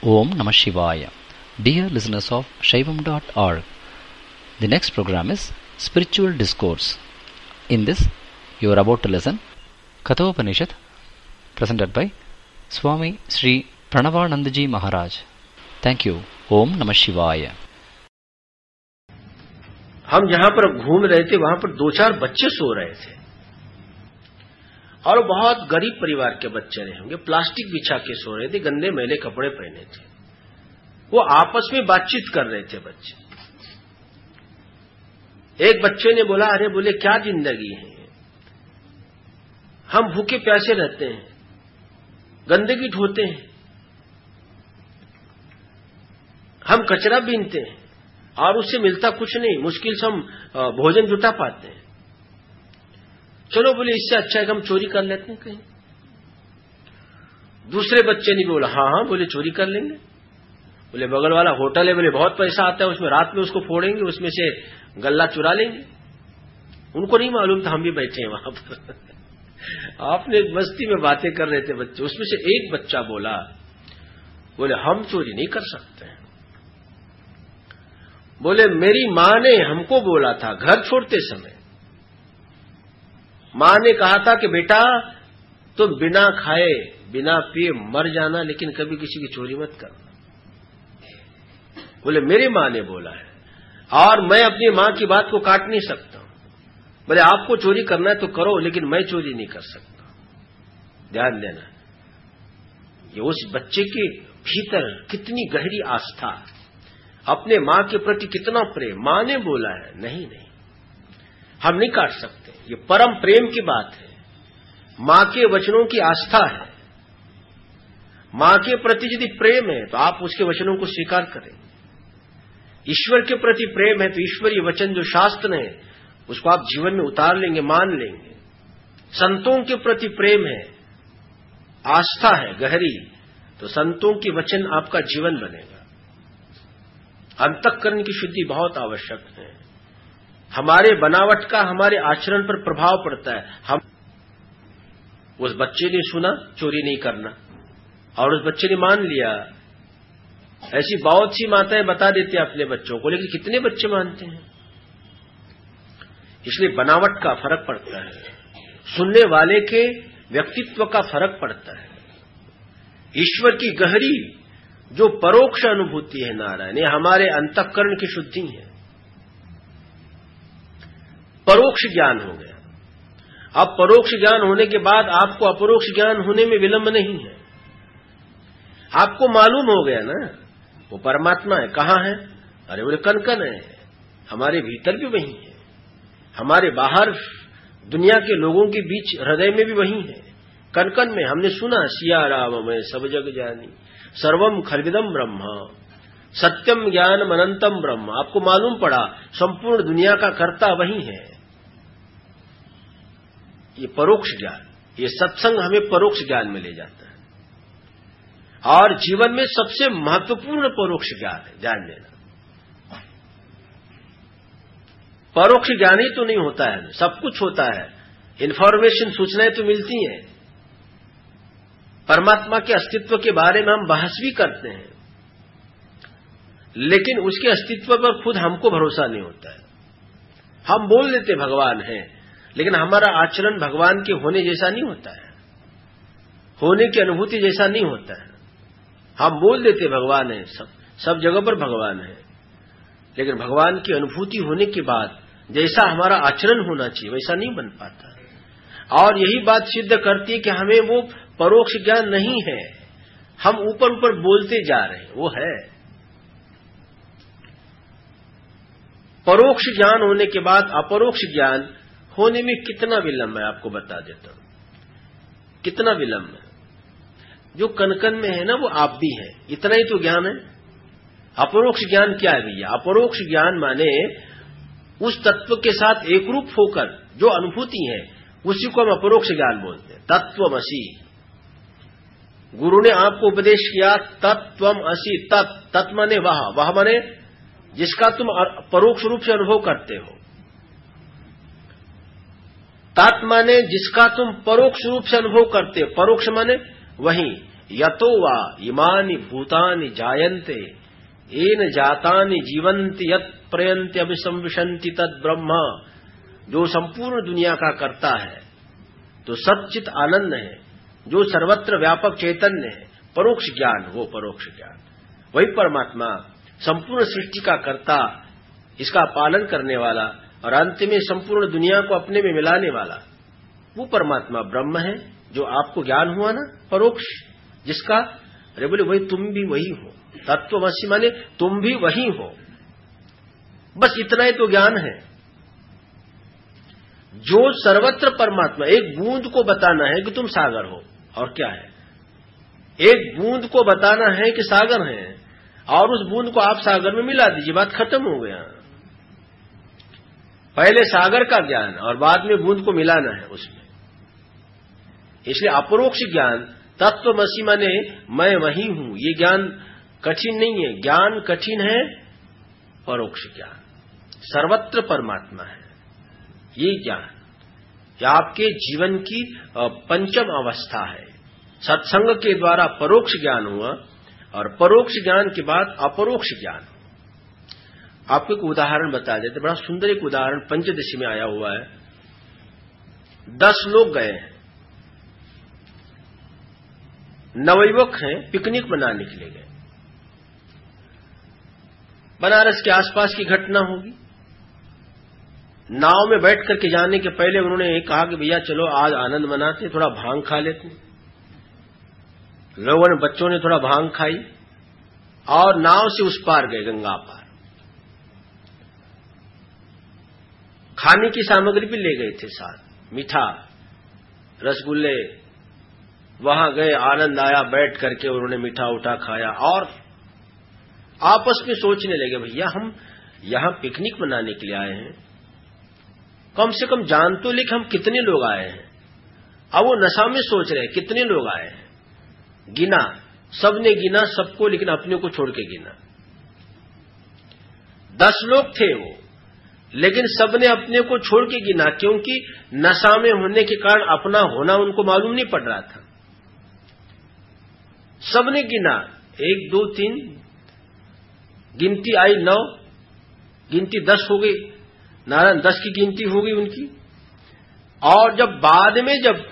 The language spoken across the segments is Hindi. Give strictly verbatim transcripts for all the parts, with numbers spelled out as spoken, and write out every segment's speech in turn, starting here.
Om Namah Shivaya. Dear listeners of Shaivam dot org, the next program is Spiritual Discourse. In this, you are about to listen Kathopanishad, presented by Swami Sri Pranavanandaji Maharaj. Thank you. Om Namah Shivaya. हम जहां पर घूम रहे थे वहां पर दो चार बच्चे सो रहे थे और बहुत गरीब परिवार के बच्चे रहे होंगे। प्लास्टिक बिछा के सो रहे थे, गंदे मैले कपड़े पहने थे। वो आपस में बातचीत कर रहे थे बच्चे। एक बच्चे ने बोला, अरे बोले क्या जिंदगी है, हम भूखे प्यासे रहते हैं, गंदगी ढोते हैं, हम कचरा बीनते हैं और उससे मिलता कुछ नहीं, मुश्किल से हम भोजन जुटा पाते हैं। चलो बोले इससे अच्छा है कि हम चोरी कर लेते हैं कहीं। दूसरे बच्चे ने बोला, हाँ हाँ बोले चोरी कर लेंगे। बोले बगल वाला होटल है, बोले बहुत पैसा आता है, उसमें रात में उसको फोड़ेंगे, उसमें से गल्ला चुरा लेंगे। उनको नहीं मालूम था हम भी बैठे हैं वहां पर। आपने मस्ती में बातें कर रहे थे बच्चे। उसमें से एक बच्चा बोला, बोले हम चोरी नहीं कर सकते हैं। बोले मेरी मां ने हमको बोला था घर छोड़ते समय, मां ने कहा था कि बेटा तुम बिना खाए बिना पिए मर जाना, लेकिन कभी किसी की चोरी मत करना। बोले मेरी मां ने बोला है और मैं अपनी मां की बात को काट नहीं सकता हूं। बोले आपको चोरी करना है तो करो, लेकिन मैं चोरी नहीं कर सकता। ध्यान देना, ये उस बच्चे के भीतर कितनी गहरी आस्था, अपने मां के प्रति कितना प्रेम। मां ने बोला है, नहीं नहीं हम नहीं काट सकते। ये परम प्रेम की बात है, मां के वचनों की आस्था है। मां के प्रति यदि प्रेम है तो आप उसके वचनों को स्वीकार करेंगे। ईश्वर के प्रति प्रेम है तो ईश्वरीय वचन जो शास्त्र है उसको आप जीवन में उतार लेंगे, मान लेंगे। संतों के प्रति प्रेम है, आस्था है गहरी, तो संतों की वचन आपका जीवन बनेगा। अंतःकरण की शुद्धि बहुत आवश्यक है। हमारे बनावट का हमारे आचरण पर प्रभाव पड़ता है। हम उस बच्चे ने सुना चोरी नहीं करना और उस बच्चे ने मान लिया। ऐसी बहुत सी माताएं बता देती हैं अपने बच्चों को, लेकिन कितने बच्चे मानते हैं। इसलिए बनावट का फर्क पड़ता है, सुनने वाले के व्यक्तित्व का फर्क पड़ता है। ईश्वर की गहरी जो परोक्ष अनुभूति है नारायण, ये हमारे अंतःकरण की शुद्धि है। परोक्ष ज्ञान हो गया। अब परोक्ष ज्ञान होने के बाद आपको अपरोक्ष ज्ञान होने में विलंब नहीं है। आपको मालूम हो गया ना वो परमात्मा है। कहां है? अरे बोले कनकन है, हमारे भीतर भी वही है, हमारे बाहर दुनिया के लोगों के बीच हृदय में भी वही है। कनकन में हमने सुना, सिया राम में सब जग जानी, सर्वम खलविदम ब्रह्म, सत्यम ज्ञानम अनंतम ब्रह्म। आपको मालूम पड़ा संपूर्ण दुनिया का कर्ता वही है। ये परोक्ष ज्ञान, ये सत्संग हमें परोक्ष ज्ञान में ले जाता है। और जीवन में सबसे महत्वपूर्ण परोक्ष ज्ञान है, ध्यान देना। परोक्ष ज्ञान ही तो नहीं होता है, सब कुछ होता है। इंफॉर्मेशन, सूचनाएं तो मिलती हैं, परमात्मा के अस्तित्व के बारे में हम बहस भी करते हैं, लेकिन उसके अस्तित्व पर खुद हमको भरोसा नहीं होता है। हम बोल देते भगवान है, लेकिन हमारा आचरण भगवान के होने जैसा नहीं होता है, होने की अनुभूति जैसा नहीं होता है। हम बोल देते भगवान है, सब सब जगह पर भगवान है, लेकिन भगवान की अनुभूति होने के बाद जैसा हमारा आचरण होना चाहिए वैसा नहीं बन पाता। और यही बात सिद्ध करती है कि हमें वो परोक्ष ज्ञान नहीं है, हम ऊपर ऊपर बोलते जा रहे हैं। वो है परोक्ष ज्ञान होने के बाद अपरोक्ष ज्ञान होने में कितना विलंब है, आपको बता देता हूं कितना विलंब है। जो कनकन में है ना वो आप भी है, इतना ही तो ज्ञान है। अपरोक्ष ज्ञान क्या है भैया? अपरोक्ष ज्ञान माने उस तत्व के साथ एकरूप होकर जो अनुभूति है उसी को हम अपरोक्ष ज्ञान बोलते हैं। तत्वमसि, गुरु ने आपको उपदेश किया तत्वम असि, तत् तत् माने वह, वह माने जिसका तुम परोक्ष रूप से अनुभव करते हो। तत् माने जिसका तुम परोक्ष रूप से अनुभव करते हो, परोक्ष माने वही। यतो वा इमानि भूतानि जायन्ते येन जातानि जीवन्ति यत् प्रयन्ति अभिसंविशन्ति तद ब्रह्म। जो संपूर्ण दुनिया का करता है, तो सच्चित आनंद है, जो सर्वत्र व्यापक चैतन्य है, परोक्ष ज्ञान, वो परोक्ष ज्ञान, वही परमात्मा संपूर्ण सृष्टि का कर्ता, इसका पालन करने वाला और अंत में संपूर्ण दुनिया को अपने में मिलाने वाला, वो परमात्मा ब्रह्म है। जो आपको ज्ञान हुआ ना परोक्ष, जिसका, अरे बोले वही तुम भी वही हो। तत्वमसि माने तुम भी वही हो, बस इतना ही तो ज्ञान है। जो सर्वत्र परमात्मा, एक बूंद को बताना है कि तुम सागर हो, और क्या है, एक बूंद को बताना है कि सागर है, और उस बूंद को आप सागर में मिला दीजिए, बात खत्म हो गया। पहले सागर का ज्ञान और बाद में बूंद को मिलाना है उसमें। इसलिए अपरोक्ष ज्ञान, तत्वमसि माने मैं वही हूं, ये ज्ञान कठिन नहीं है। ज्ञान कठिन है, परोक्ष ज्ञान, सर्वत्र परमात्मा है, ये ज्ञान यह आपके जीवन की पंचम अवस्था है। सत्संग के द्वारा परोक्ष ज्ञान हुआ, और परोक्ष ज्ञान के बाद अपरोक्ष ज्ञान। आपको एक उदाहरण बता देते, बड़ा सुंदर एक उदाहरण पंचदशी में आया हुआ है। दस लोग गए हैं, नवयुवक हैं, पिकनिक मनाने के लिए गए। बनारस के आसपास की घटना होगी। नाव में बैठ करके जाने के पहले उन्होंने कहा कि भैया चलो आज आनंद मनाते, थोड़ा भांग खा लेते। लोगों ने, बच्चों ने थोड़ा भांग खाई और नाव से उस पार गए, गंगा पार। खाने की सामग्री भी ले गए थे साथ, मीठा, रसगुल्ले। वहां गए, आनंद आया, बैठ करके उन्होंने मीठा उठा खाया और आपस में सोचने लगे, भैया हम यहां पिकनिक मनाने के लिए आए हैं, कम से कम जान तो ले कि हम कितने लोग आए हैं। अब वो नशा में सोच रहे कितने लोग आए हैं, गिना, सबने गिना सबको, लेकिन अपने को छोड़ के गिना। दस लोग थे वो, लेकिन सबने अपने को छोड़ के गिना, क्योंकि नशा में होने के कारण अपना होना उनको मालूम नहीं पड़ रहा था। सबने गिना, एक दो तीन, गिनती आई नौ, गिनती दस हो गई, नारायण दस की गिनती हो गई उनकी। और जब बाद में जब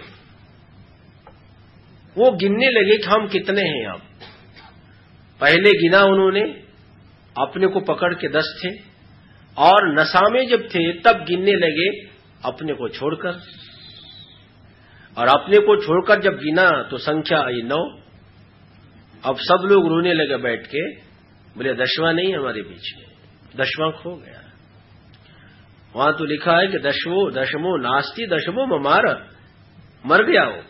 वो गिनने लगे कि हम कितने हैं, अब पहले गिना उन्होंने, अपने को पकड़ के दस थे, और नशा में जब थे तब गिनने लगे अपने को छोड़कर, और अपने को छोड़कर जब गिना तो संख्या आई नौ। अब सब लोग रोने लगे बैठ के, बोले दसवां नहीं हमारे बीच में, दसवां खो गया। वहां तो लिखा है कि दशवो दशमो नास्ति दशमो ममार, मर गया वो।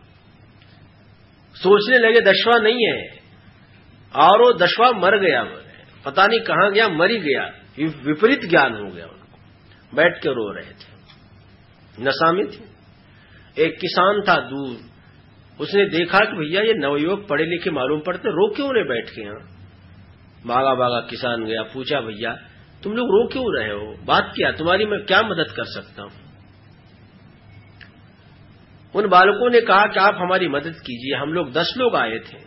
सोचने लगे दसवां नहीं है, और वो दसवां मर गया, पता नहीं कहां गया, मर ही गया। विपरीत ज्ञान हो गया उनको, बैठ के रो रहे थे, नशा में थे। एक किसान था दूर, उसने देखा कि भैया ये नवयुवक पढ़े लिखे मालूम पड़ते, रो क्यों रहे बैठ के यहां। भागा भागा किसान गया, पूछा भैया तुम लोग रो क्यों रहे हो, बात क्या, तुम्हारी मैं क्या मदद कर सकता हूं। उन बालकों ने कहा कि आप हमारी मदद कीजिए, हम लोग दस लोग आए थे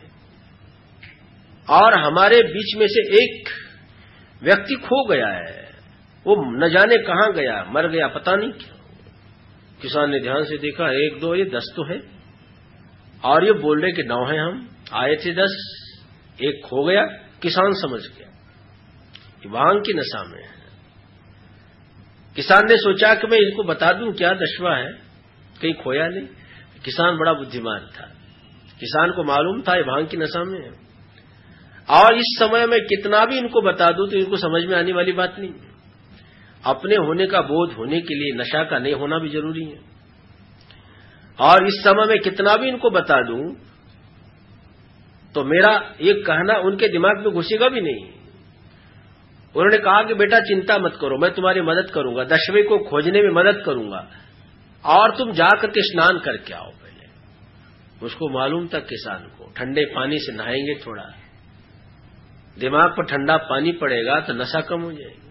और हमारे बीच में से एक व्यक्ति खो गया है, वो न जाने कहां गया, मर गया, पता नहीं क्यों। किसान ने ध्यान से देखा, एक दो, ये दस तो है, और ये बोल रहे कि नौ है, हम आए थे दस, एक खो गया। किसान समझ गया कि भांग की नशा में है। किसान ने सोचा कि मैं इनको बता दूं क्या दसवां है, कहीं खोया नहीं। किसान बड़ा बुद्धिमान था, किसान को मालूम था ये भांग की नशा में है, और इस समय में कितना भी इनको बता दूं तो इनको समझ में आने वाली बात नहीं है। अपने होने का बोध होने के लिए नशा का नहीं होना भी जरूरी है, और इस समय में कितना भी इनको बता दूं तो मेरा ये कहना उनके दिमाग में घुसेगा भी नहीं। उन्होंने कहा कि बेटा चिंता मत करो, मैं तुम्हारी मदद करूंगा, दसवें को खोजने में मदद करूंगा, और तुम जाकर के स्नान करके आओ। पहले उसको मालूम था किसान को, ठंडे पानी से नहाएंगे, थोड़ा दिमाग पर ठंडा पानी पड़ेगा तो नशा कम हो जाएगी।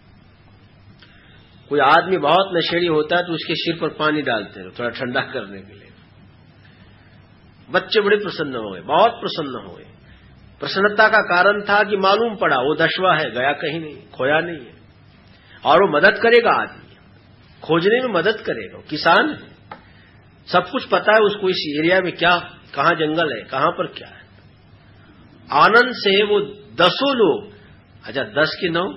कोई आदमी बहुत नशेड़ी होता है तो उसके सिर पर पानी डालते हैं थोड़ा ठंडा करने के लिए। बच्चे बड़े प्रसन्न हो गए, बहुत प्रसन्न हो गए। प्रसन्नता का कारण था कि मालूम पड़ा वो दशवा है, गया कहीं नहीं, खोया नहीं है, और वो मदद करेगा, आदमी खोजने में मदद करेगा। किसान है, सब कुछ पता है उसको, इस एरिया में क्या, कहां जंगल है, कहां पर क्या है। आनंद से वो दसों लोग, अच्छा दस के नौ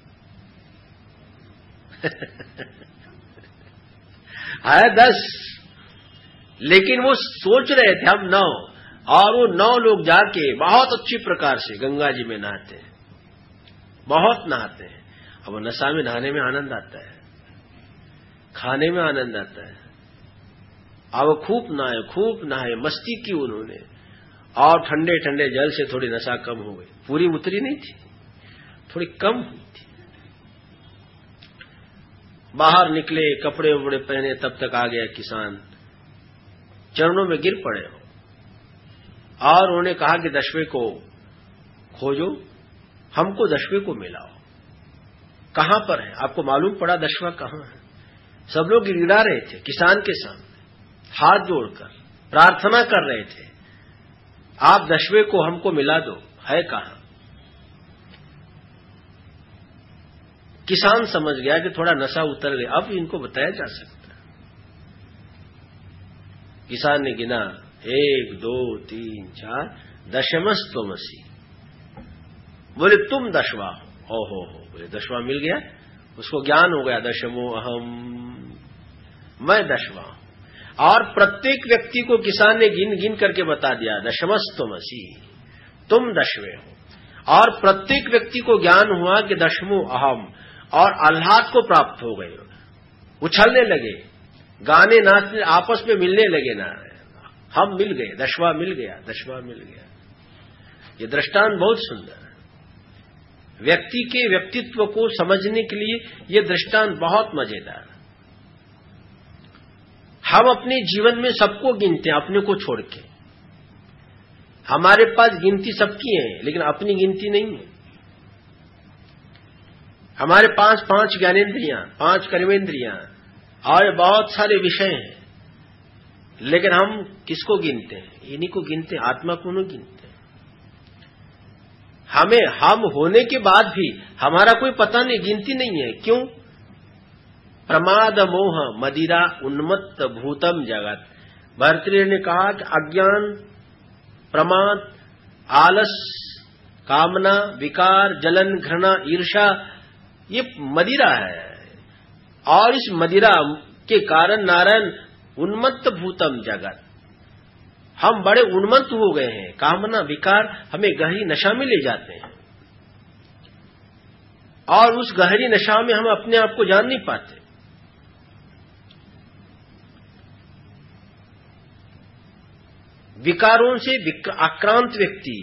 है दस, लेकिन वो सोच रहे थे हम नौ, और वो नौ लोग जाके बहुत अच्छी प्रकार से गंगा जी में नहाते हैं, बहुत नहाते हैं। अब वो नशा में नहाने में आनंद आता है, खाने में आनंद आता है। अब खूब नहाए, खूब नहाए, मस्ती की उन्होंने, और ठंडे ठंडे जल से थोड़ी नशा कम हो गई, पूरी उतरी नहीं थी, थोड़ी कम हुई थी। बाहर निकले, कपड़े वपड़े पहने, तब तक आ गया किसान, चरणों में गिर पड़े हो, और उन्होंने कहा कि दशवे को खोजो, हमको दशवे को मिलाओ। कहां पर है, आपको मालूम पड़ा दशवा कहां है? सब लोग गिड़ा रहे थे किसान के सामने, हाथ जोड़कर प्रार्थना कर रहे थे, आप दशवे को हमको मिला दो, है कहां? किसान समझ गया कि थोड़ा नशा उतर गया, अब इनको बताया जा सकता है। किसान ने गिना, एक दो तीन चार, दशमस्तमसी, बोले तुम दशवा हो। ओ हो हो, बोले दशवा मिल गया, उसको ज्ञान हो गया, दशमो अहम, मैं दशवा हूं। और प्रत्येक व्यक्ति को किसान ने गिन गिन करके बता दिया, दशमस्तमसी, तुम दशवे हो। और प्रत्येक व्यक्ति को ज्ञान हुआ कि दशमो अहम, और आह्लाद को प्राप्त हो गए, उछलने लगे, गाने नाचने, आपस में मिलने लगे, ना हम मिल गए, दशवा मिल गया, दशवा मिल गया। ये दृष्टांत बहुत सुंदर है, व्यक्ति के व्यक्तित्व को समझने के लिए ये दृष्टांत बहुत मजेदार है। हम अपने जीवन में सबको गिनते हैं, अपने को छोड़ के। हमारे पास गिनती सबकी है, लेकिन अपनी गिनती नहीं है। हमारे पास पांच ज्ञानेन्द्रियां, पांच कर्मेंद्रियां, और बहुत सारे विषय हैं, लेकिन हम किसको गिनते हैं? इन्हीं को गिनते हैं, आत्मा को नहीं गिनते। हमें हम होने के बाद भी हमारा कोई पता नहीं, गिनती नहीं है। क्यों? प्रमाद मोह मदिरा उन्मत्त भूतम जगत। भर्तृहरि ने कहा कि अज्ञान, प्रमाद, आलस, कामना, विकार, जलन, घृणा, ईर्षा, ये मदिरा है, और इस मदिरा के कारण नारायण उन्मत्त भूतम जगत, हम बड़े उन्मत्त हो गए हैं। कामना, विकार हमें गहरी नशा में ले जाते हैं, और उस गहरी नशा में हम अपने आप को जान नहीं पाते। विकारों से आक्रांत व्यक्ति,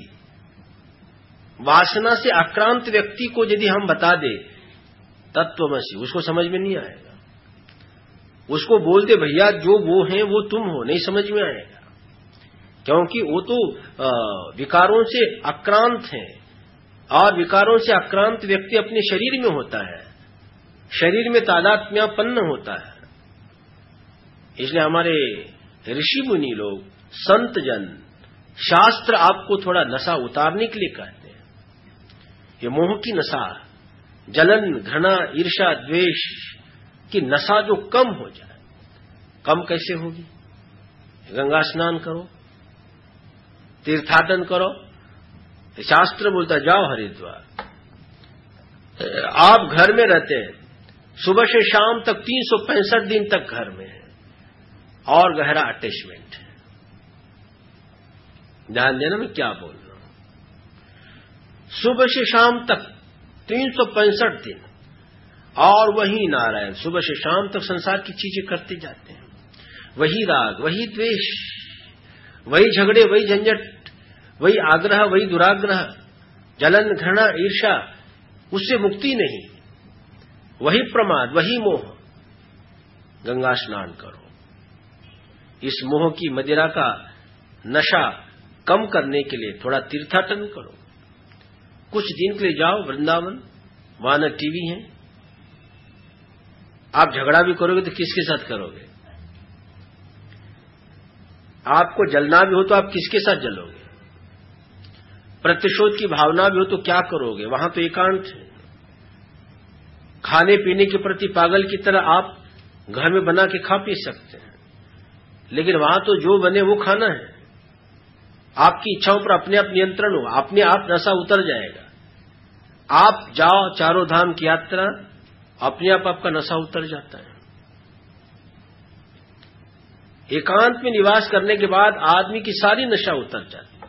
वासना से आक्रांत व्यक्ति को यदि हम बता दे तत्वमसि, उसको समझ में नहीं आएगा। उसको बोल दे भैया जो वो हैं वो तुम हो, नहीं समझ में आएगा, क्योंकि वो तो विकारों से आक्रांत हैं, और विकारों से आक्रांत व्यक्ति अपने शरीर में होता है, शरीर में तादात्म्यपन्न होता है। इसलिए हमारे ऋषि मुनि लोग, संत जन, शास्त्र आपको थोड़ा नशा उतारने के लिए कहते हैं। ये मोह की नशा, जलन, घृणा, ईर्ष्या, द्वेष की नशा जो कम हो जाए। कम कैसे होगी? गंगा स्नान करो, तीर्थाटन करो, शास्त्र बोलता जाओ हरिद्वार। आप घर में रहते हैं, सुबह से शाम तक तीन सौ पैंसठ दिन तक घर में है, और गहरा अटैचमेंट है। ध्यान देना मैं क्या बोल रहा हूं। सुबह से शाम तक तीन सौ पैंसठ दिन, और वही नारायण सुबह से शाम तक संसार की चीजें करते जाते हैं। वही राग, वही द्वेष, वही झगड़े, वही झंझट, वही आग्रह, वही दुराग्रह, जलन, घृणा, ईर्ष्या, उससे मुक्ति नहीं। वही प्रमाद, वही मोह। गंगा स्नान करो, इस मोह की मदिरा का नशा कम करने के लिए थोड़ा तीर्थाटन करो। कुछ दिन के लिए जाओ वृंदावन, वहां न टीवी है। आप झगड़ा भी करोगे तो किसके साथ करोगे? आपको जलना भी हो तो आप किसके साथ जलोगे? प्रतिशोध की भावना भी हो तो क्या करोगे? वहां तो एकांत है। खाने पीने के प्रति पागल की तरह आप घर में बना के खा पी सकते हैं, लेकिन वहां तो जो बने वो खाना है। आपकी इच्छाओं पर अपने आप नियंत्रण हो, अपने आप नशा उतर जाएगा। आप जाओ चारों धाम की यात्रा, अपने आप आपका नशा उतर जाता है। एकांत में निवास करने के बाद आदमी की सारी नशा उतर जाती है।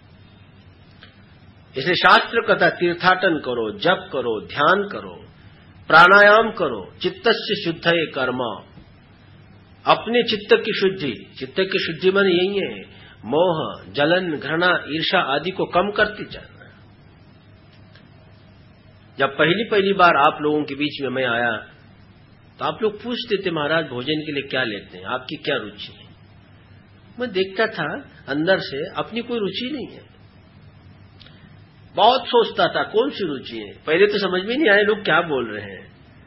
इसलिए शास्त्र कहता है तीर्थाटन करो, जप करो, ध्यान करो, प्राणायाम करो, चित्तस्य शुद्धये कर्म। अपने चित्त की शुद्धि, चित्त की शुद्धि माने यही है, मोह, जलन, घृणा, ईर्ष्या आदि को कम करती जाना। जब पहली पहली बार आप लोगों के बीच में मैं आया तो आप लोग पूछते थे महाराज भोजन के लिए क्या लेते हैं, आपकी क्या रुचि है? मैं देखता था अंदर से अपनी कोई रुचि नहीं है। बहुत सोचता था कौन सी रुचि है। पहले तो समझ में नहीं आए लोग क्या बोल रहे हैं।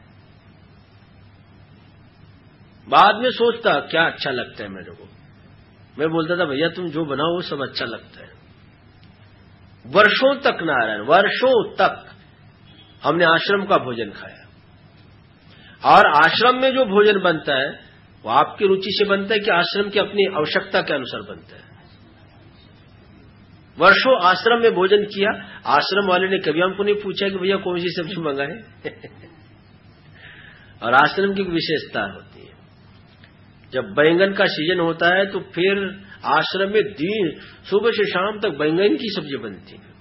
बाद में सोचता क्या अच्छा लगता है मेरे को। मैं बोलता था भैया तुम जो बनाओ वो सब अच्छा लगता है। वर्षों तक नारायण, वर्षों तक हमने आश्रम का भोजन खाया, और आश्रम में जो भोजन बनता है वो आपकी रुचि से बनता है कि आश्रम की अपनी आवश्यकता के अनुसार बनता है। वर्षों आश्रम में भोजन किया, आश्रम वाले ने कभी हमको नहीं पूछा कि भैया कौन सी सब्जी मंगाए। और आश्रम की विशेषता होती है, जब बैंगन का सीजन होता है तो फिर आश्रम में दिन सुबह से शाम तक बैंगन की सब्जी बनती है।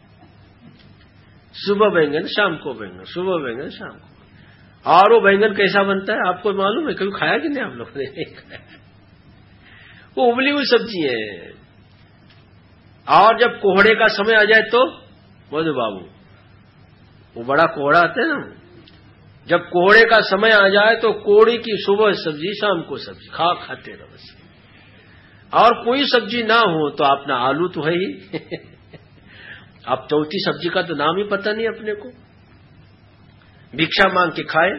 सुबह बैंगन, शाम को बैंगन, सुबह बैंगन, शाम को। और वो बैंगन कैसा बनता है आपको मालूम है? कभी खाया कि नहीं आप लोगों ने? नहीं खाया। वो उबली हुई सब्जी है। और जब कोहड़े का समय आ जाए तो मधु बाबू, वो बड़ा कोहड़ा आता है ना, जब कोहड़े का समय आ जाए तो कोहड़े की सुबह सब्जी, शाम को सब्जी, खा खाते रहो बस। और कोई सब्जी ना हो तो अपना आलू तो है ही। अब चौथी सब्जी का तो नाम ही पता नहीं अपने को। भिक्षा मांग के खाए,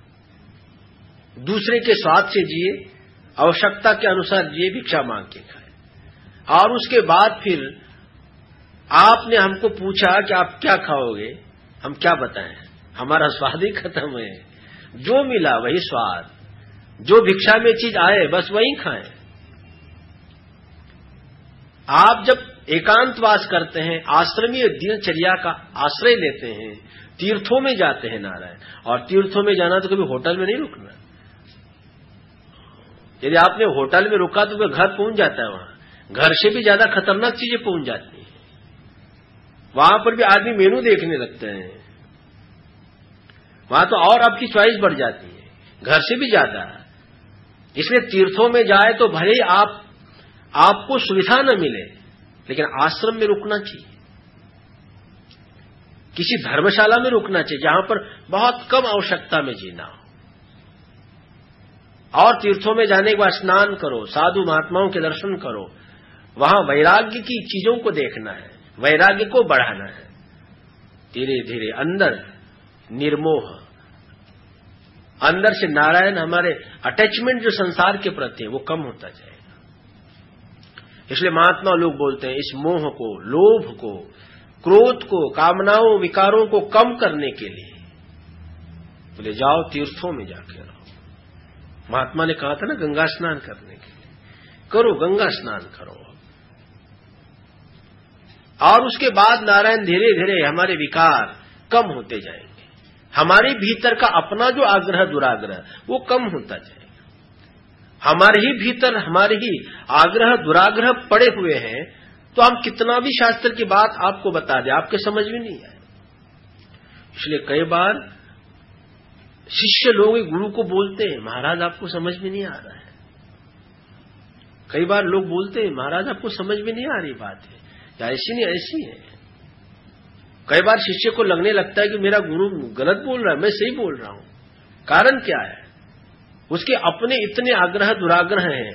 दूसरे के स्वाद से जिए, आवश्यकता के अनुसार जिए, भिक्षा मांग के खाए। और उसके बाद फिर आपने हमको पूछा कि आप क्या खाओगे, हम क्या बताएं? हमारा स्वाद ही खत्म है। जो मिला वही स्वाद, जो भिक्षा में चीज आए बस वही खाएं। आप जब एकांतवास करते हैं, आश्रमीय दिनचर्या का आश्रय लेते हैं, तीर्थों में जाते हैं नारायण, और तीर्थों में जाना तो कभी होटल में नहीं रुकना। यदि आपने होटल में रुका तो घर पहुंच जाता है, वहां घर से भी ज्यादा खतरनाक चीजें पहुंच जाती हैं। वहां पर भी आदमी मेनू देखने लगते हैं, वहां तो और आपकी चॉइस बढ़ जाती है, घर से भी ज्यादा। इसलिए तीर्थों में जाए तो भले ही आप आपको सुविधा न मिले, लेकिन आश्रम में रुकना चाहिए, किसी धर्मशाला में रुकना चाहिए जहां पर बहुत कम आवश्यकता में जीना हो। और तीर्थों में जाने के बाद स्नान करो, साधु महात्माओं के दर्शन करो, वहां वैराग्य की चीजों को देखना है, वैराग्य को बढ़ाना है। धीरे धीरे अंदर निर्मोह, अंदर से नारायण, हमारे अटैचमेंट जो संसार के प्रति है वो कम होता जाएगा। इसलिए महात्मा लोग बोलते हैं इस मोह को, लोभ को, क्रोध को, कामनाओं विकारों को कम करने के लिए बोले जाओ तीर्थों में जाके रहो। महात्मा ने कहा था ना गंगा स्नान करने के लिए, करो गंगा स्नान करो। और उसके बाद नारायण धीरे धीरे हमारे विकार कम होते जाएंगे, हमारे भीतर का अपना जो आग्रह दुराग्रह वो कम होता जाएगा। हमारे ही भीतर हमारे ही आग्रह दुराग्रह पड़े हुए हैं, तो हम कितना भी शास्त्र की बात आपको बता दें आपके समझ में नहीं आए। इसलिए कई बार शिष्य लोग गुरु को बोलते हैं महाराज आपको समझ में नहीं आ रहा है। कई बार लोग बोलते हैं महाराज आपको समझ में नहीं आ रही बात है, या ऐसी नहीं ऐसी है। कई बार शिष्य को लगने लगता है कि मेरा गुरु गलत बोल रहा है, मैं सही बोल रहा हूं। कारण क्या है? उसके अपने इतने आग्रह दुराग्रह हैं,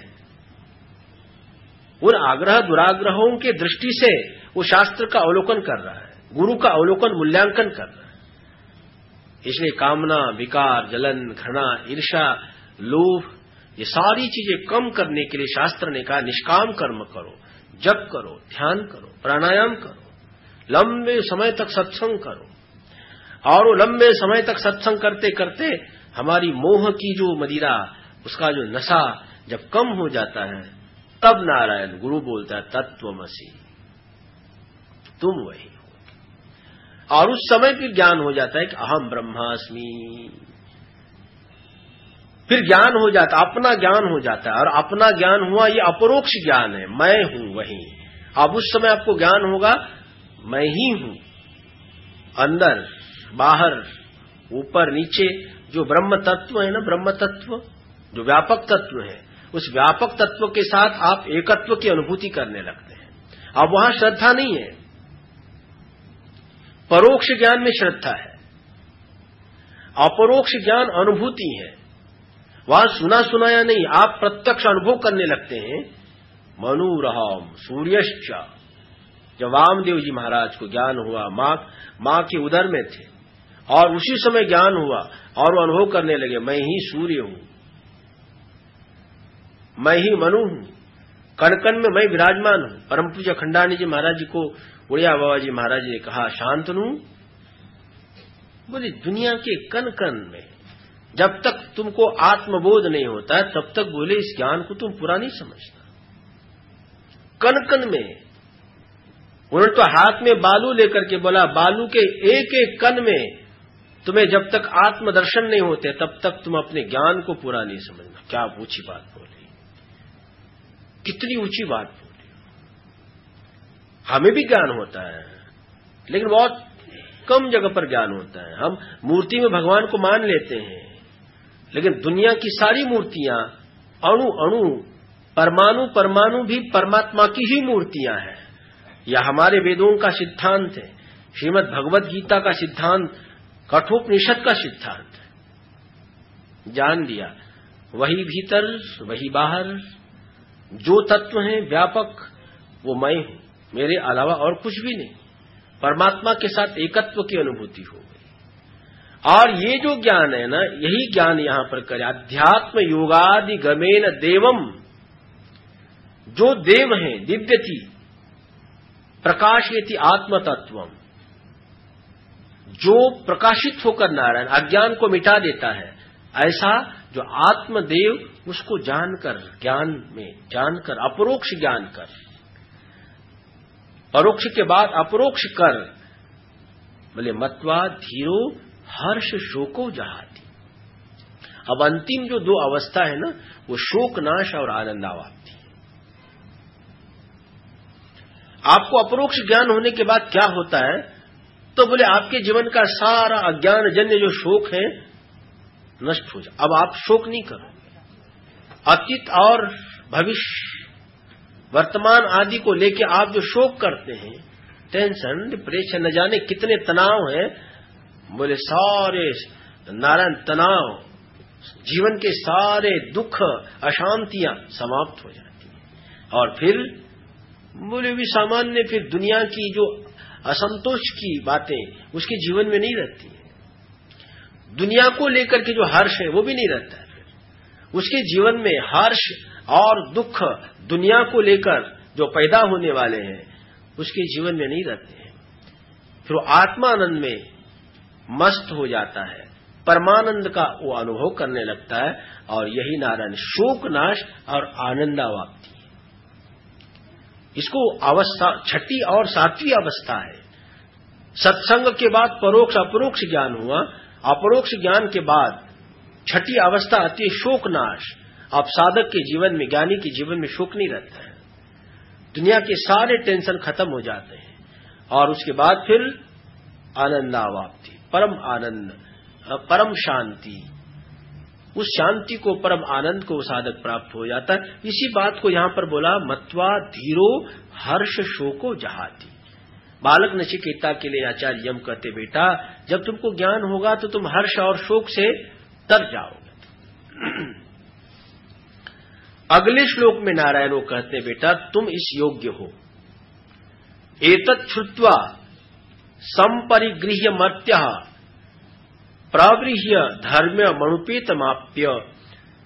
उन आग्रह दुराग्रहों के दृष्टि से वो शास्त्र का अवलोकन कर रहा है, गुरु का अवलोकन मूल्यांकन कर रहा है। इसलिए कामना, विकार, जलन, घृणा, ईर्ष्या, लोभ, ये सारी चीजें कम करने के लिए शास्त्र ने कहा निष्काम कर्म करो, जप करो, ध्यान करो, प्राणायाम करो, लंबे समय तक सत्संग करो। और वो लंबे समय तक सत्संग करते करते हमारी मोह की जो मदिरा, उसका जो नशा जब कम हो जाता है, तब नारायण गुरु बोलता है तत्वमसि, तुम वही हो। और उस समय फिर ज्ञान हो जाता है कि अहम ब्रह्मास्मि। फिर ज्ञान हो जाता, अपना ज्ञान हो जाता है। और अपना ज्ञान हुआ, ये अपरोक्ष ज्ञान है, मैं हूं वही। अब उस समय आपको ज्ञान होगा मैं ही हूं, अंदर बाहर ऊपर नीचे जो ब्रह्म तत्व है ना, ब्रह्म तत्व जो व्यापक तत्व है, उस व्यापक तत्व के साथ आप एकत्व की अनुभूति करने लगते हैं। अब वहां श्रद्धा नहीं है, परोक्ष ज्ञान में श्रद्धा है, अपरोक्ष ज्ञान अनुभूति है। वहां सुना सुनाया नहीं, आप प्रत्यक्ष अनुभव करने लगते हैं। मनुरहम सूर्यश्च, जब वामदेव जी महाराज को ज्ञान हुआ, मां मां के उदर में थे और उसी समय ज्ञान हुआ और वो अनुभव करने लगे मैं ही सूर्य हूं, मैं ही मनु हूं, कण कण में मैं विराजमान हूं। परम पूज्य अखंडानंद जी महाराज जी को उड़िया बाबा जी महाराज जी ने कहा शांतनु, बोले दुनिया के कण कण में जब तक तुमको आत्मबोध नहीं होता है तब तक बोले इस ज्ञान को तुम पूरा नहीं समझना। कण कण में उन्होंने तो हाथ में बालू लेकर के बोला, बालू के एक एक कण में तुम्हें जब तक आत्मदर्शन नहीं होते तब तक तुम अपने ज्ञान को पूरा नहीं समझना। क्या ऊंची बात बोली, कितनी ऊंची बात बोली। हमें भी ज्ञान होता है लेकिन बहुत कम जगह पर ज्ञान होता है। हम मूर्ति में भगवान को मान लेते हैं, लेकिन दुनिया की सारी मूर्तियां, अणु अणु, परमाणु परमाणु भी परमात्मा की ही मूर्तियां हैं। यह हमारे वेदों का सिद्धांत है, श्रीमद् भगवद गीता का सिद्धांत, कठोपनिषद का सिद्धांत है। जान लिया, वही भीतर वही बाहर, जो तत्व है व्यापक वो मैं हूं, मेरे अलावा और कुछ भी नहीं। परमात्मा के साथ एकत्व की अनुभूति हो गई। और ये जो ज्ञान है ना, यही ज्ञान यहां पर करे। अध्यात्म योगादि गमेन देवम, जो देव है दिव्यति प्रकाशयति आत्म तत्वम, जो प्रकाशित होकर नारायण अज्ञान को मिटा देता है, ऐसा जो आत्मदेव उसको जानकर, ज्ञान में जानकर, अपरोक्ष ज्ञान कर, परोक्ष के बाद अपरोक्ष कर, बोले मत्वा धीरो हर्ष शोको जहाती। अब अंतिम जो दो अवस्था है ना, वो शोक नाश और आनंदावाप्ति है। आपको अपरोक्ष ज्ञान होने के बाद क्या होता है, तो बोले आपके जीवन का सारा अज्ञान जन्य जो शोक है नष्ट हो जाए। अब आप शोक नहीं करोगे। अतीत और भविष्य, वर्तमान आदि को लेके आप जो शोक करते हैं, टेंशन, डिप्रेशन, न जाने कितने तनाव हैं, बोले सारे नारायण तनाव, जीवन के सारे दुख, अशांतियां समाप्त हो जाती हैं। और फिर बोले भी सामान्य फिर दुनिया की जो असंतोष की बातें उसके जीवन में नहीं रहती है। दुनिया को लेकर के जो हर्ष है वो भी नहीं रहता है। फिर उसके जीवन में हर्ष और दुख दुनिया को लेकर जो पैदा होने वाले हैं उसके जीवन में नहीं रहते हैं। फिर वो आत्मानंद में मस्त हो जाता है, परमानंद का वो अनुभव करने लगता है। और यही नारायण शोक नाश और आनंदावाप्ति, इसको अवस्था छठी और सातवीं अवस्था है। सत्संग के बाद परोक्ष अपरोक्ष ज्ञान हुआ, अपरोक्ष ज्ञान के बाद छठी अवस्था आती है शोक नाश। अब साधक के जीवन में, ज्ञानी के जीवन में शोक नहीं रहता है, दुनिया के सारे टेंशन खत्म हो जाते हैं। और उसके बाद फिर आनंदावाप्ति, परम आनंद, परम शांति, उस शांति को, परम आनंद को साधक प्राप्त हो जाता है। इसी बात को यहां पर बोला मत्वा धीरो हर्ष शोको जहाती। बालक नचिकेता के लिए आचार्य यम कहते, बेटा जब तुमको ज्ञान होगा तो तुम हर्ष और शोक से तर जाओगे। अगले श्लोक में नारायण वो कहते, बेटा तुम इस योग्य हो। एतत् श्रुत्वा संपरिगृह्य मर्त्य प्रवृह्य धर्म मणुपेतमाप्य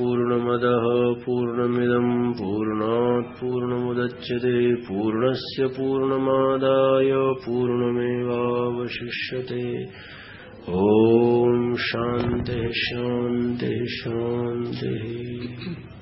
पूर्णमदः पूर्णमिदम् पूर्णात् पूर्णमुदच्यते पूर्णस्य पूर्णमादाय पूर्णमेवावशिष्यते। ओम शांति शांति शांति।